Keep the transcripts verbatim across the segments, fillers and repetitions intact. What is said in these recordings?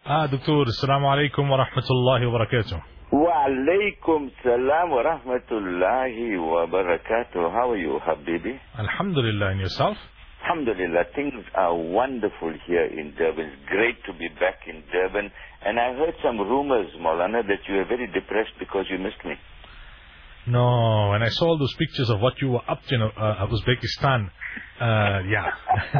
Ah, Doctor, Assalamu alaikum wa rahmatullahi wa barakatuh. Wa alaikum salam wa rahmatullahi wa barakatuh. How are you, Habibi? Alhamdulillah, and yourself? Alhamdulillah, things are wonderful here in Durban. It's great to be back in Durban. And I heard some rumors, Maulana, that you were very depressed because you missed me. No, when I saw all those pictures of what you were up to in uh, Uzbekistan, uh, yeah.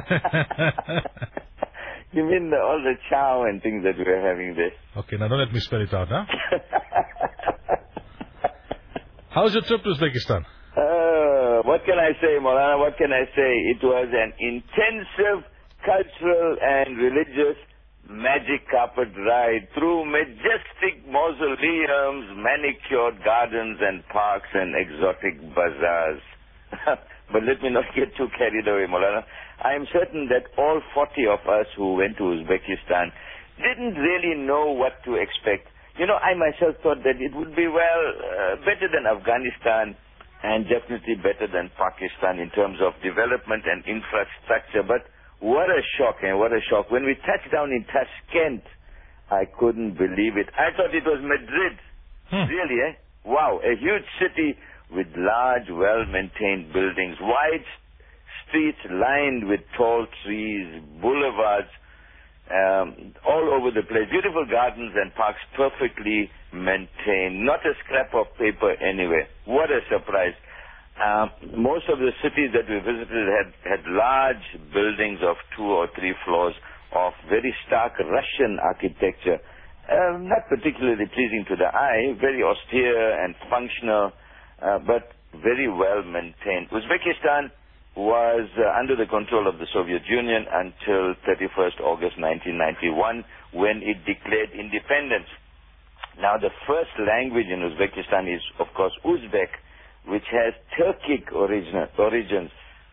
You mean the, all the chow and things that we were having there? Okay, now don't let me spell it out, huh? How's your trip to Uzbekistan? Uh, what can I say, Maulana? What can I say? It was an intensive cultural and religious magic carpet ride through majestic mausoleums, manicured gardens and parks and exotic bazaars. But let me not get too carried away, Maulana. I am certain that all forty of us who went to Uzbekistan didn't really know what to expect. You know, I myself thought that it would be, well, uh, better than Afghanistan and definitely better than Pakistan in terms of development and infrastructure. But what a shock, and what a shock. When we touched down in Tashkent, I couldn't believe it. I thought it was Madrid. Hmm. Really, eh? Wow, a huge city with large, well-maintained buildings, wide streets lined with tall trees, boulevards, um, all over the place. Beautiful gardens and parks perfectly maintained. Not a scrap of paper anywhere. What a surprise. Um, most of the cities that we visited had, had large buildings of two or three floors of very stark Russian architecture. Uh, not particularly pleasing to the eye, very austere and functional, uh, but very well maintained. Uzbekistan was uh, under the control of the Soviet Union until thirty-first August nineteen ninety-one, when it declared independence. Now, the first language in Uzbekistan is, of course, Uzbek, which has Turkic origin, origins,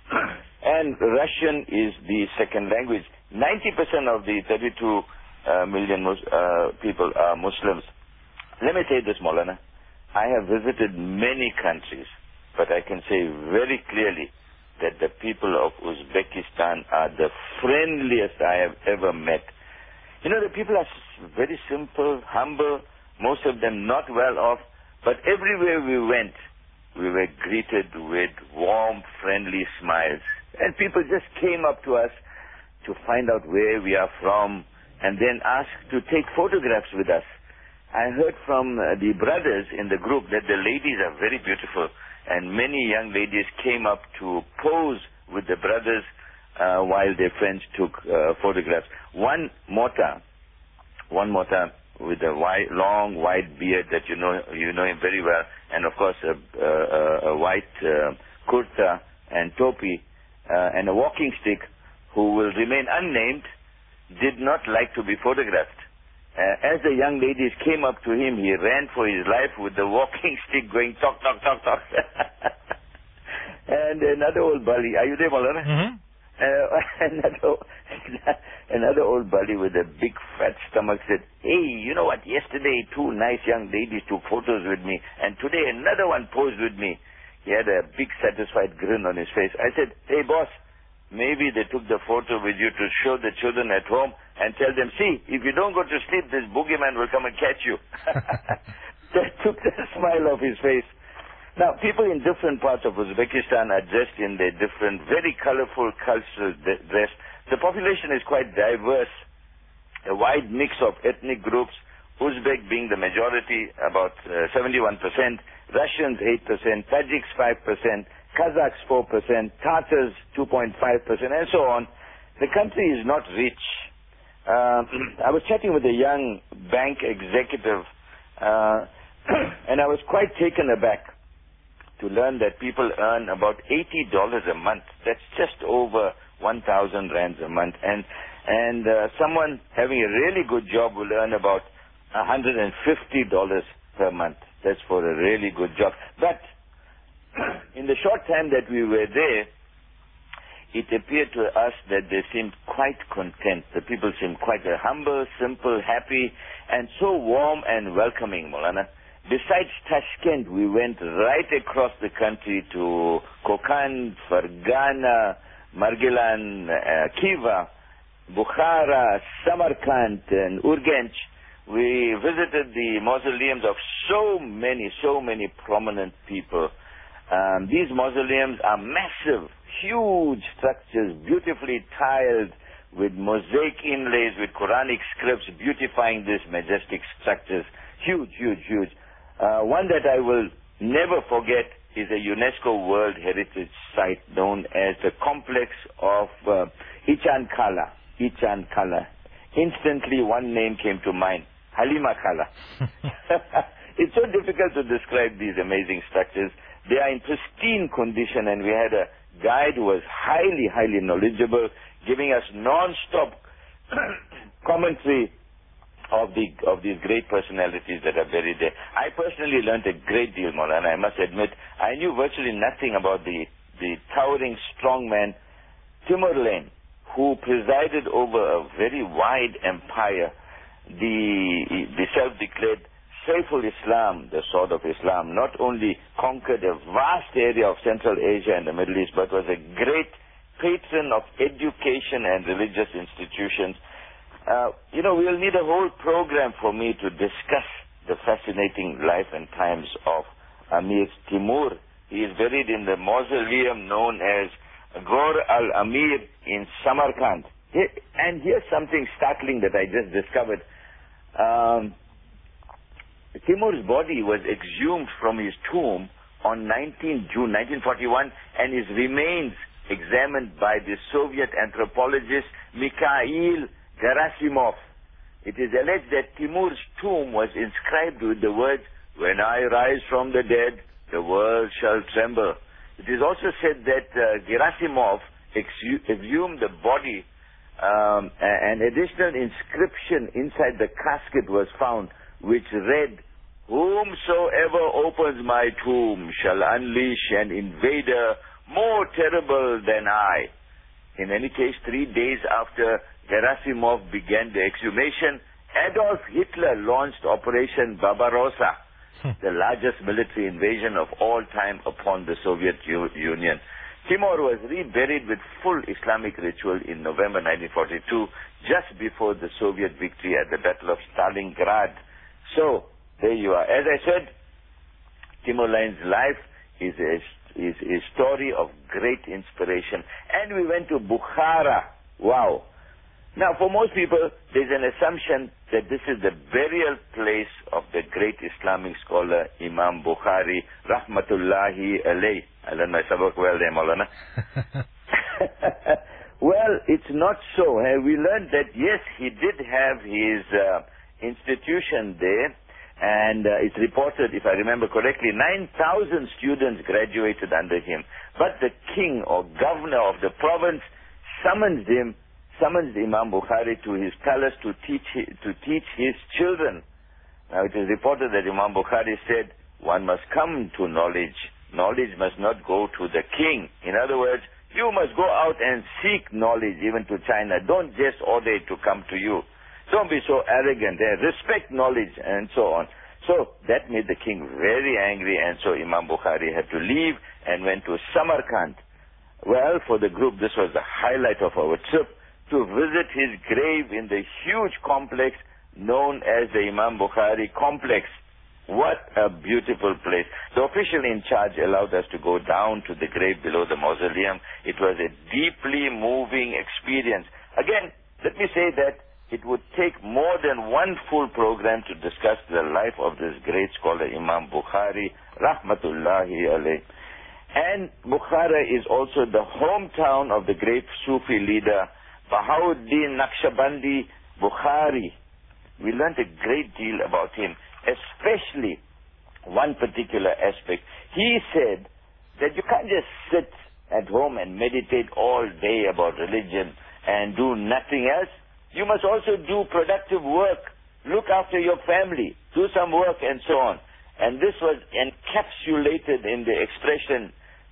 and Russian is the second language. ninety percent of the thirty-two uh, million mus- uh, people are Muslims. Let me say this, Maulana. I have visited many countries, but I can say very clearly that the people of Uzbekistan are the friendliest I have ever met. You know, the people are very simple, humble, most of them not well off, but everywhere we went, we were greeted with warm, friendly smiles. And people just came up to us to find out where we are from and then asked to take photographs with us. I heard from uh, the brothers in the group that the ladies are very beautiful, and many young ladies came up to pose with the brothers uh, while their friends took uh, photographs. One Mota, one Mota with a wide, long white beard that you know you know him very well, and of course a, a, a white uh, kurta and topi uh, and a walking stick, who will remain unnamed, did not like to be photographed. Uh, as the young ladies came up to him, he ran for his life with the walking stick going tock, tock, tock, tock. And another old bully, are you there, Maulana? Mm-hmm. Uh, another, another old bully with a big fat stomach said, hey, you know what, yesterday two nice young ladies took photos with me, and today another one posed with me. He had a big satisfied grin on his face. I said, hey boss, maybe they took the photo with you to show the children at home and tell them, see, if you don't go to sleep, this boogeyman will come and catch you. That took the smile off his face. Now, people in different parts of Uzbekistan are dressed in their different, very colorful cultural dress. The population is quite diverse, a wide mix of ethnic groups, Uzbek being the majority, about uh, seventy-one percent, Russians eight percent, Tajiks five percent, Kazakhs four percent, Tatars two point five percent, and so on. The country is not rich. Uh, I was chatting with a young bank executive, uh, and I was quite taken aback to learn that people earn about eighty dollars a month. That's just over one thousand rands a month. And, and uh, someone having a really good job will earn about one hundred fifty dollars per month. That's for a really good job. But in the short time that we were there, it appeared to us that they seemed quite content. The people seemed quite uh, humble, simple, happy, and so warm and welcoming, Maulana. Besides Tashkent, we went right across the country to Kokand, Fergana, Margilan, uh, Khiva, Bukhara, Samarkand, and Urgench. We visited the mausoleums of so many, so many prominent people. Um, these mausoleums are massive, huge structures, beautifully tiled with mosaic inlays, with Quranic scripts beautifying these majestic structures. Huge, huge, huge. Uh, one that I will never forget is a UNESCO World Heritage Site known as the complex of uh, Ichan Kala. Ichan Kala. Instantly one name came to mind, Halima Kala. It's so difficult to describe these amazing structures. They are in pristine condition, and we had a guide who was highly, highly knowledgeable, giving us non-stop commentary of the of these great personalities that are buried there. I personally learned a great deal, Maulana. I must admit, I knew virtually nothing about the, the towering strongman Timurlen, who presided over a very wide empire. The, the self-declared Saiful Islam, the sword of Islam, not only conquered a vast area of Central Asia and the Middle East, but was a great patron of education and religious institutions. Uh, you know, we'll need a whole program for me to discuss the fascinating life and times of Amir Timur. He is buried in the mausoleum known as Ghor al-Amir in Samarkand. Here, and here's something startling that I just discovered. Um, Timur's body was exhumed from his tomb on nineteenth June nineteen forty-one, and his remains examined by the Soviet anthropologist Mikhail Gerasimov. It is alleged that Timur's tomb was inscribed with the words, "When I rise from the dead, the world shall tremble." It is also said that uh, Gerasimov exhu- exhumed the body. Um, an additional inscription inside the casket was found, which read, "Whomsoever opens my tomb shall unleash an invader more terrible than I." In any case, three days after Gerasimov began the exhumation, Adolf Hitler launched Operation Barbarossa, the largest military invasion of all time upon the Soviet U- Union. Timur was reburied with full Islamic ritual in November nineteen forty-two, just before the Soviet victory at the Battle of Stalingrad. So, there you are. As I said, Timurlen's life is a, is a story of great inspiration. And we went to Bukhara. Wow. Now, for most people, there's an assumption that this is the burial place of the great Islamic scholar Imam Bukhari, rahmatullahi alayh. I learned my sabak well there, Maulana. Well, it's not so. Eh? We learned that, yes, he did have his uh, institution there, and uh, it's reported, if I remember correctly, nine thousand students graduated under him. But the king or governor of the province summoned him summoned Imam Bukhari to his palace to teach to teach his children. Now, it is reported that Imam Bukhari said, "One must come to knowledge. Knowledge must not go to the king." In other words, you must go out and seek knowledge, even to China. Don't just order it to come to you. Don't be so arrogant. Eh? Respect knowledge, and so on. So that made the king very angry, and so Imam Bukhari had to leave and went to Samarkand. Well, for the group, this was the highlight of our trip, to visit his grave in the huge complex known as the Imam Bukhari complex. What a beautiful place. The official in charge allowed us to go down to the grave below the mausoleum. It was a deeply moving experience. Again, let me say that it would take more than one full program to discuss the life of this great scholar Imam Bukhari, rahmatullahi alayh. And Bukhara is also the hometown of the great Sufi leader Bahauddin Naqshbandi Bukhari. We learned a great deal about him, especially one particular aspect. He said that you can't just sit at home and meditate all day about religion and do nothing else. You must also do productive work, look after your family, do some work, and so on. And this was encapsulated in the expression,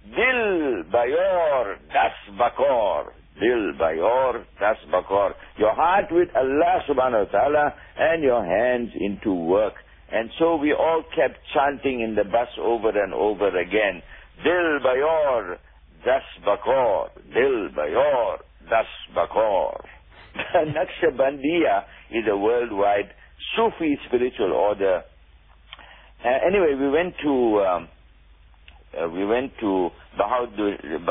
Dil Bayor Das Bakor. Dil Bayor Das Bakor. Your heart with Allah subhanahu wa ta'ala and your hands into work. And so we all kept chanting in the bus over and over again. Dil Bayor Das Bakor. Dil Bayor Das Bakor. Naqshbandiya is a worldwide Sufi spiritual order. Uh, anyway, we went to um, uh, we went to Bahauddin's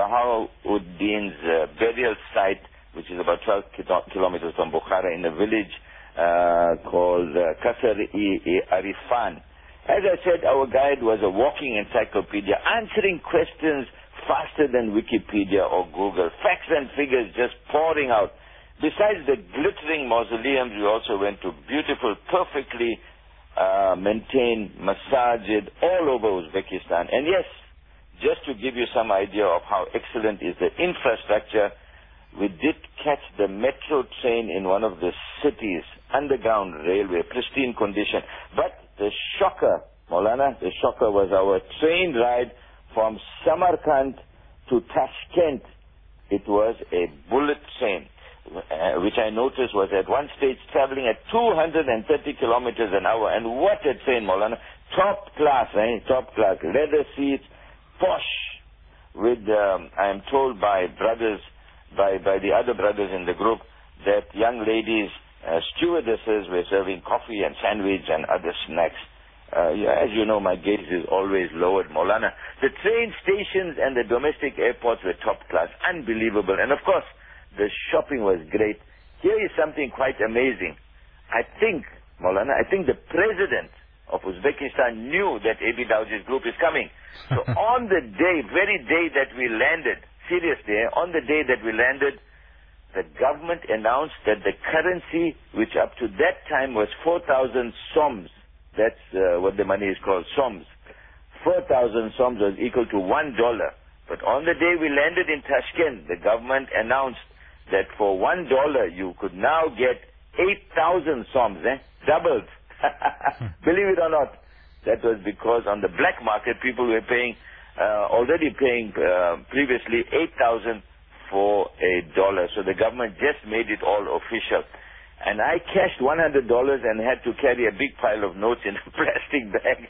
uh, burial site, which is about twelve kilometers from Bukhara, in a village uh, called uh, Qasr-e-Arifan. As I said, our guide was a walking encyclopedia, answering questions faster than Wikipedia or Google. Facts and figures just pouring out. Besides the glittering mausoleums, we also went to beautiful, perfectly uh, maintained masajid all over Uzbekistan. And yes, just to give you some idea of how excellent is the infrastructure, we did catch the metro train in one of the cities, underground railway, pristine condition. But the shocker, Maulana, the shocker was our train ride from Samarkand to Tashkent. It was a bullet train, uh, which I noticed was at one stage traveling at two hundred thirty kilometers an hour. And what a train, Maulana. Top class, eh? Top class. Leather seats, posh, with, um, I am told by brothers, by, by the other brothers in the group, that young ladies, uh, stewardesses were serving coffee and sandwich and other snacks. Uh, yeah, as you know, my gaze is always lowered, Maulana. The train stations and the domestic airports were top class, unbelievable. And of course, the shopping was great. Here is something quite amazing. I think, Maulana, I think the president of Uzbekistan knew that A B Dawji's group is coming. So on the day, very day that we landed, seriously, eh, on the day that we landed, the government announced that the currency, which up to that time was four thousand soms, that's uh, what the money is called, soms. four thousand soms was equal to one dollar. But on the day we landed in Tashkent, the government announced that for one dollar you could now get eight thousand soms, eh? Doubled. Believe it or not. That was because on the black market, people were paying, uh, already paying uh, previously eight thousand for a dollar. So the government just made it all official. And I cashed one hundred dollars and had to carry a big pile of notes in a plastic bag.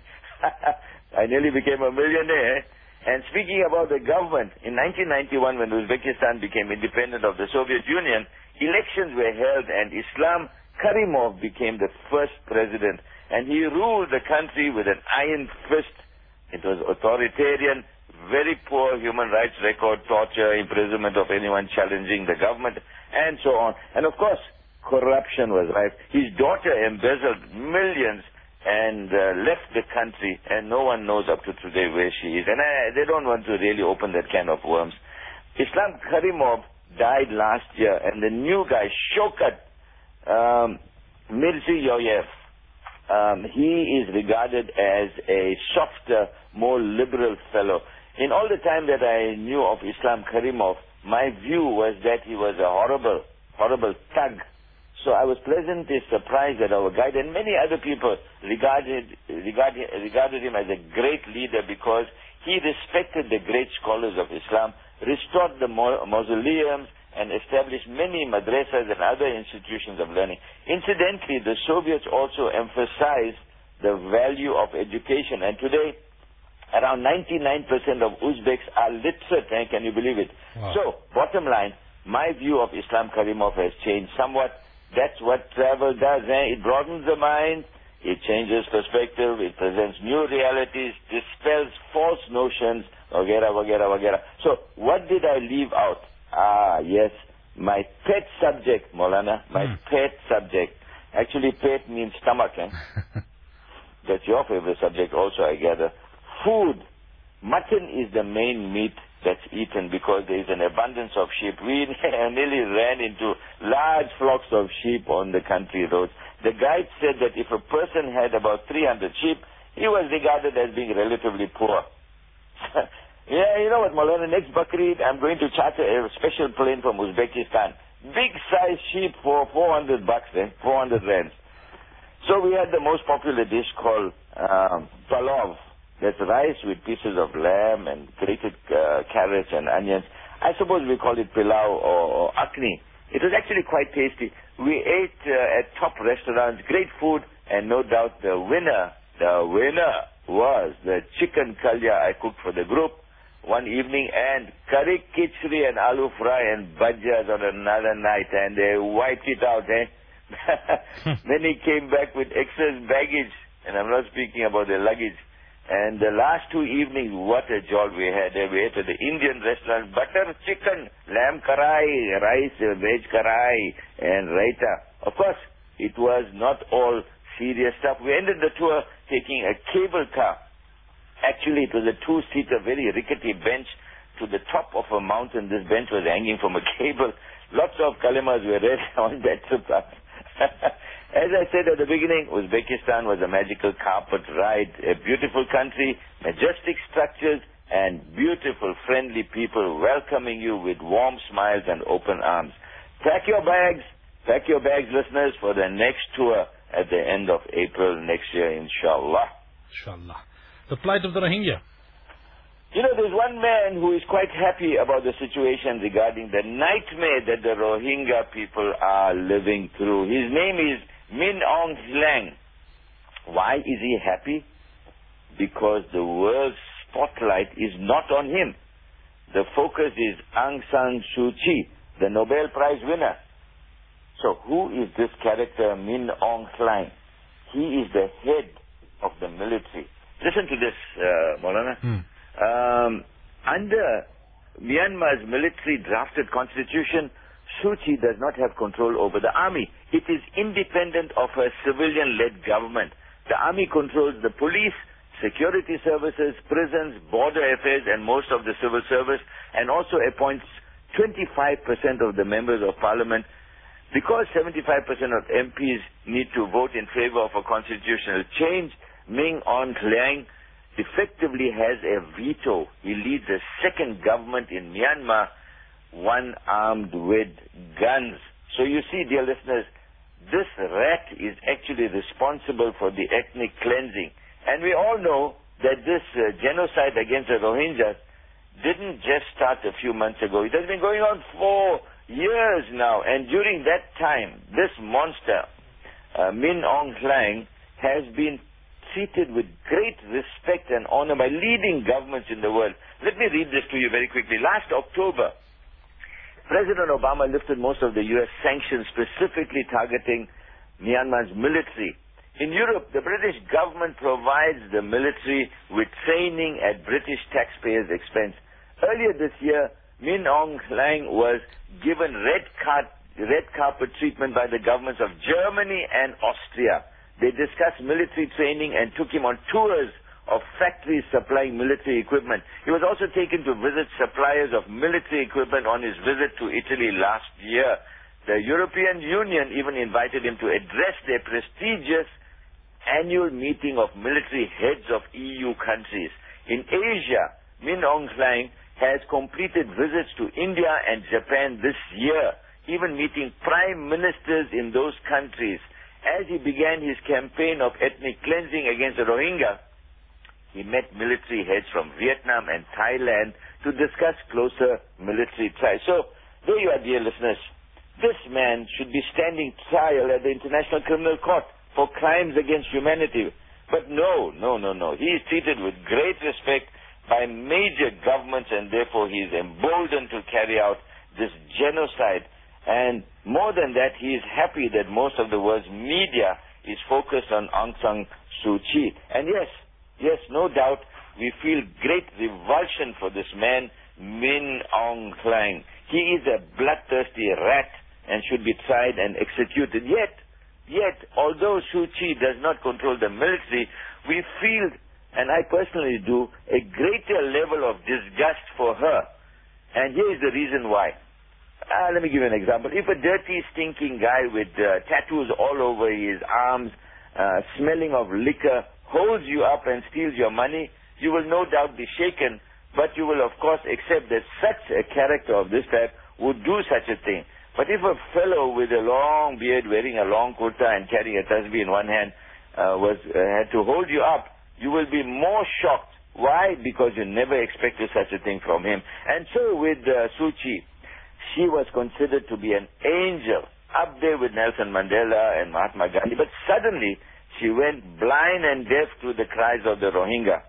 I nearly became a millionaire. And speaking about the government, in nineteen ninety-one, when Uzbekistan became independent of the Soviet Union, elections were held and Islam Karimov became the first president. And he ruled the country with an iron fist. It was authoritarian, very poor human rights record, torture, imprisonment of anyone challenging the government, and so on. And of course, corruption was rife. His daughter embezzled millions and uh, left the country, and no one knows up to today where she is. And uh, they don't want to really open that can of worms. Islam Karimov died last year, and the new guy, Shaukat um, Mirziyoyev, um, he is regarded as a softer, more liberal fellow. In all the time that I knew of Islam Karimov, my view was that he was a horrible, horrible thug. So I was pleasantly surprised that our guide and many other people regarded, regarded, regarded him as a great leader because he respected the great scholars of Islam, restored the mausoleums, and established many madrasas and other institutions of learning. Incidentally, the Soviets also emphasized the value of education, and today around ninety-nine percent of Uzbeks are literate, eh? Can you believe it? Wow. So, bottom line, my view of Islam Karimov has changed somewhat. That's what travel does. Eh? It broadens the mind, it changes perspective, it presents new realities, dispels false notions, vagera, vagera, vagera. So, what did I leave out? Ah, yes, my pet subject, Maulana, my mm. pet subject. Actually, pet means stomach, eh? That's your favorite subject also, I gather. Food. Mutton is the main meat that's eaten because there is an abundance of sheep. We nearly ran into large flocks of sheep on the country roads. The guide said that if a person had about three hundred sheep, he was regarded as being relatively poor. Yeah, you know what, Maulana, next Bakrid, I'm going to charter a special plane from Uzbekistan. Big size sheep for four hundred bucks, eh? four hundred rands. So we had the most popular dish called um, palov. That's rice with pieces of lamb and grated uh, carrots and onions. I suppose we call it pilau or, or akni. It was actually quite tasty. We ate uh, at top restaurants, great food, and no doubt the winner, the winner was the chicken kalya I cooked for the group, one evening, and curry khichdi and aloo fry and bhajjas on another night, and they wiped it out, eh? Then he came back with excess baggage, and I'm not speaking about the luggage. And the last two evenings, what a jolt we had. We ate at the Indian restaurant, butter chicken, lamb karai, rice, veg karai, and raita. Of course, it was not all serious stuff. We ended the tour taking a cable car. Actually, it was a two-seater, very rickety bench to the top of a mountain. This bench was hanging from a cable. Lots of kalimas were read on that trip. As I said at the beginning, Uzbekistan was a magical carpet ride, a beautiful country, majestic structures, and beautiful, friendly people welcoming you with warm smiles and open arms. Pack your bags, pack your bags, listeners, for the next tour at the end of April next year, inshallah. Inshallah. The plight of the Rohingya. You know, there's one man who is quite happy about the situation regarding the nightmare that the Rohingya people are living through. His name is Min Aung Hlaing. Why is he happy? Because the world's spotlight is not on him. The focus is Aung San Suu Kyi, the Nobel Prize winner. So who is this character, Min Aung Hlaing? He is the head of the military. Listen to this, uh, Maulana. Hmm. Um, under Myanmar's military drafted constitution, Suu Kyi does not have control over the army. It is independent of a civilian-led government. The army controls the police, security services, prisons, border affairs, and most of the civil service, and also appoints twenty-five percent of the members of parliament. Because seventy-five percent of M Ps need to vote in favor of a constitutional change, Min Aung Hlaing effectively has a veto. He leads a second government in Myanmar, one armed with guns. So you see, dear listeners, this rat is actually responsible for the ethnic cleansing. And we all know that this uh, genocide against the Rohingyas didn't just start a few months ago. It has been going on for years now. And during that time, this monster, uh, Min Aung Hlaing, has been treated with great respect and honor by leading governments in the world. Let me read this to you very quickly. Last October, President Obama lifted most of the U S sanctions specifically targeting Myanmar's military. In Europe, the British government provides the military with training at British taxpayers' expense. Earlier this year, Min Aung Hlaing was given red, car- red carpet treatment by the governments of Germany and Austria. They discussed military training and took him on tours of factories supplying military equipment. He was also taken to visit suppliers of military equipment on his visit to Italy last year. The European Union even invited him to address their prestigious annual meeting of military heads of E U countries. In Asia, Min Aung Hlaing has completed visits to India and Japan this year, even meeting prime ministers in those countries. As he began his campaign of ethnic cleansing against the Rohingya, he met military heads from Vietnam and Thailand to discuss closer military ties. So, there you are, dear listeners. This man should be standing trial at the International Criminal Court for crimes against humanity. But no, no, no, no. He is treated with great respect by major governments, and therefore he is emboldened to carry out this genocide. And more than that, he is happy that most of the world's media is focused on Aung San Suu Kyi. And yes, yes, no doubt, we feel great revulsion for this man, Min Aung Hlaing. He is a bloodthirsty rat and should be tried and executed. Yet, yet, although Suu Kyi does not control the military, we feel, and I personally do, a greater level of disgust for her. And here is the reason why. Uh, let me give you an example. If a dirty, stinking guy with uh, tattoos all over his arms, uh, smelling of liquor, holds you up and steals your money, you will no doubt be shaken, but you will of course accept that such a character of this type would do such a thing. But if a fellow with a long beard, wearing a long kurta and carrying a tasbih in one hand, uh, was uh, had to hold you up, you will be more shocked. Why? Because you never expected such a thing from him. And so with uh, Suu Kyi, she was considered to be an angel, up there with Nelson Mandela and Mahatma Gandhi. But suddenly, she went blind and deaf to the cries of the Rohingya.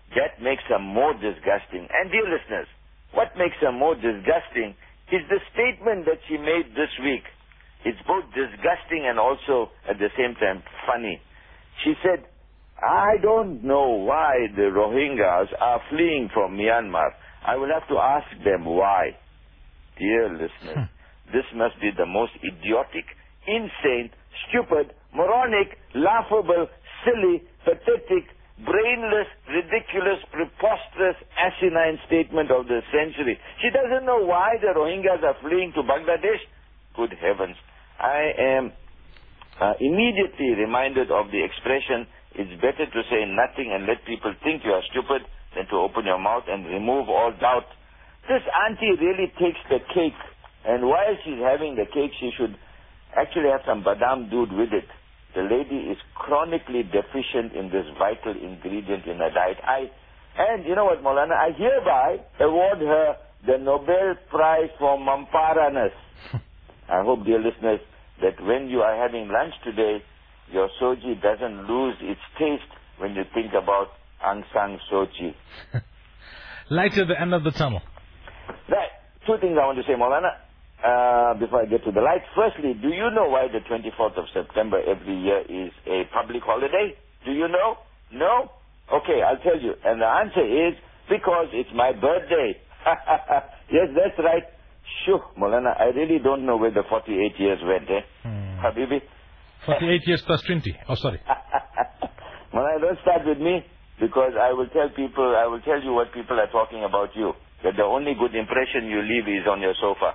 that makes her more disgusting. And dear listeners, what makes her more disgusting is the statement that she made this week. It's both disgusting and also at the same time funny. She said, I don't know why the Rohingyas are fleeing from Myanmar. I will have to ask them why. Dear listeners, this must be the most idiotic, insane, stupid, moronic, laughable, silly, pathetic, brainless, ridiculous, preposterous, asinine statement of the century. She doesn't know why the Rohingyas are fleeing to Bangladesh. Good heavens. I am uh, immediately reminded of the expression, it's better to say nothing and let people think you are stupid than to open your mouth and remove all doubt. This auntie really takes the cake, and while she's having the cake, she should actually have some badam doodh with it. The lady is chronically deficient in this vital ingredient in her diet. I, and you know what, Maulana, I hereby award her the Nobel Prize for Mamparaness. I hope, dear listeners, that when you are having lunch today, your soji doesn't lose its taste when you think about Aung San Suu Kyi. Light at the end of the tunnel. Right. Two things I want to say, Maulana. Uh, before I get to the light, firstly, do you know why the twenty-fourth of September every year is a public holiday? Do you know? No? Okay, I'll tell you. And the answer is because it's my birthday. Yes, that's right. Shoo, Maulana, I really don't know where the forty-eight years went, eh? Hmm. Habibi? forty-eight years plus twenty. Oh, sorry. Maulana, don't start with me because I will tell people, I will tell you what people are talking about you. That the only good impression you leave is on your sofa.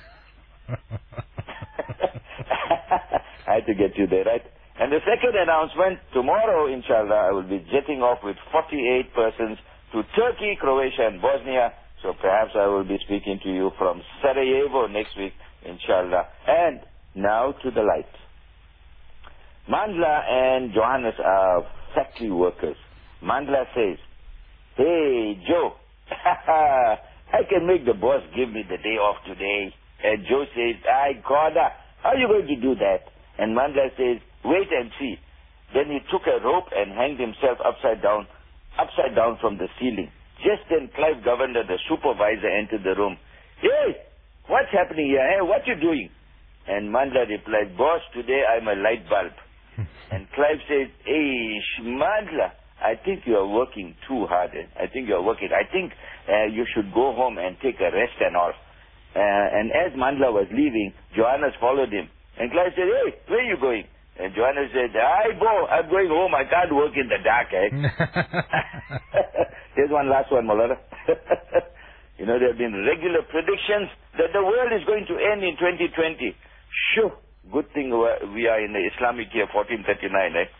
I had to get you there, right? And the second announcement, tomorrow, inshallah, I will be jetting off with forty-eight persons to Turkey, Croatia, and Bosnia. So perhaps I will be speaking to you from Sarajevo next week, inshallah. And now to the light. Mandla and Johannes are factory workers. Mandla says, hey, Joe, I can make the boss give me the day off today. And Joe says, I gotta. How are you going to do that? And Mandla says, wait and see. Then he took a rope and hanged himself upside down, upside down from the ceiling. Just then Clive Governor, the supervisor, entered the room. Hey, what's happening here? Hey, what you doing? And Mandla replied, boss, today I'm a light bulb. And Clive says, hey, Mandla, I think you are working too hard. Eh? I think you are working. I think uh, you should go home and take a rest and all. Uh, and as Mandla was leaving, Johannes followed him. And Clive said, hey, where are you going? And Johannes said, I go. I'm going home. I can't work in the dark. Eh? Here's one last one, Maulana. You know, there have been regular predictions that the world is going to end in twenty twenty. Shoo. Good thing we are in the Islamic year fourteen thirty-nine. Eh?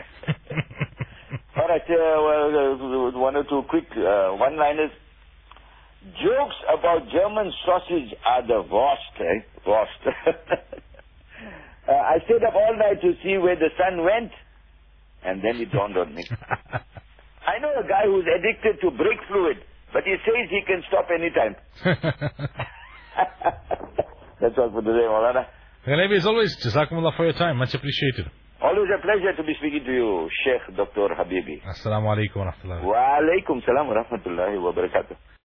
All right, uh, well, uh, one or two quick uh, one-liners. Jokes about German sausage are the worst, eh? Worst. uh, I stayed up all night to see where the sun went, and then it dawned on me. I know a guy who's addicted to brake fluid, but he says he can stop anytime. That's all for today, Maulana. Ghalebi, as always, Jazakumullah for your time. Much appreciated. Always a pleasure to be speaking to you, Sheikh Doctor Habibi. Assalamu alaikum wa rahmatullahi. Wa alaikum salam wa rahmatullahi wa barakatuh.